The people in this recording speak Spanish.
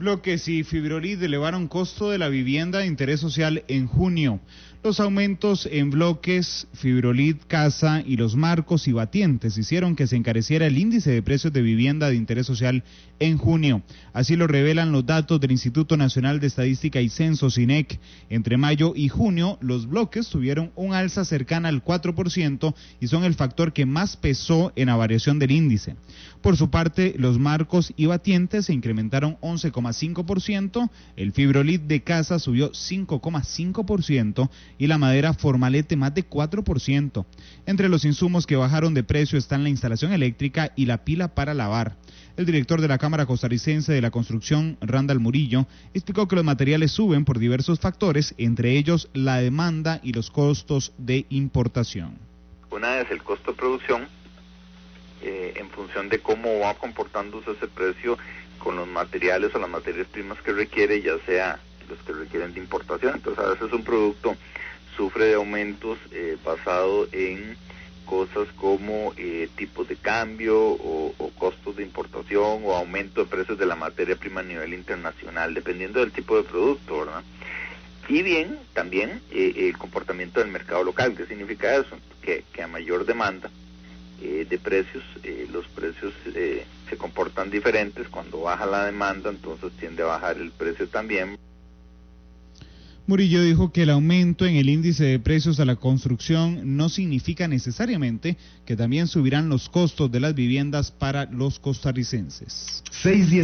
Bloques y Fibrolit elevaron costo de la vivienda de interés social en junio. Los aumentos en bloques, Fibrolit, Casa y los marcos y batientes hicieron que se encareciera el índice de precios de vivienda de interés social en junio. Así lo revelan los datos del Instituto Nacional de Estadística y Censos, INEC. Entre mayo y junio, los bloques tuvieron un alza cercana al 4% y son el factor que más pesó en la variación del índice. Por su parte, los marcos y batientes se incrementaron 11,5%, el Fibrolit de Casa subió 5,5% y la madera Formalete más de 4%. Entre los insumos que bajaron de precio están la instalación eléctrica y la pila para lavar. El director de la Cámara Costarricense de la Construcción, Randall Murillo, explicó que los materiales suben por diversos factores, entre ellos la demanda y los costos de importación. Una es el costo de producción, en función de cómo va comportándose ese precio con los materiales o las materias primas que requiere, ya sea los que requieren de importación. Entonces a veces un producto sufre de aumentos basado en cosas como tipos de cambio o costos de importación o aumento de precios de la materia prima a nivel internacional, dependiendo del tipo de producto, ¿verdad? Y bien, también el comportamiento del mercado local. ¿Qué significa eso? Que a mayor demanda de precios, los precios se comportan diferentes. Cuando baja la demanda, entonces tiende a bajar el precio también. Murillo dijo que el aumento en el índice de precios a la construcción no significa necesariamente que también subirán los costos de las viviendas para los costarricenses.